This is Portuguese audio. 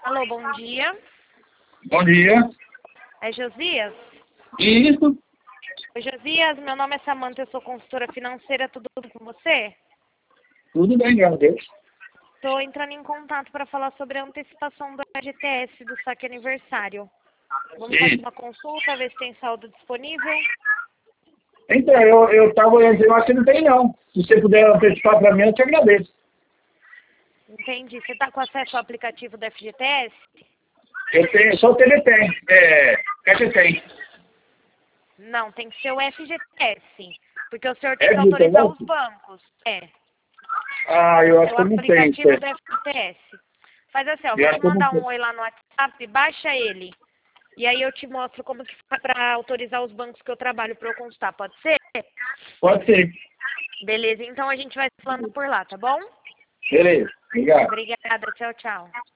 Alô, bom dia. Bom dia. É Josias? Isso, Oi, Josias, meu nome é Samanta, eu sou consultora financeira, tudo bem com você? tudo bem, graças a Deus. Estou entrando em contato para falar sobre a antecipação do FGTS do saque aniversário. Vamos fazer Isso. uma consulta, ver se tem saldo disponível. Então, eu estava olhando, eu acho que não tem não. Se você puder antecipar para mim, eu te agradeço. Entendi. Você está com acesso ao aplicativo do FGTS? Eu tenho, só o Teletém, Caixa tem. Não, tem que ser o FGTS, porque o senhor tem É que do autorizar os Teletém? bancos. Eu É acho o que eu não tenho, aplicativo certo. do FGTS. Faz assim, ó, vou Eu te acho que eu não mandar um tenho. oi lá no WhatsApp, baixa ele. E aí eu te mostro como que faz para autorizar os bancos que eu trabalho para eu consultar, pode ser? Pode ser. Beleza, então a gente vai falando por lá, tá bom? Beleza, obrigado. Obrigada, tchau, tchau.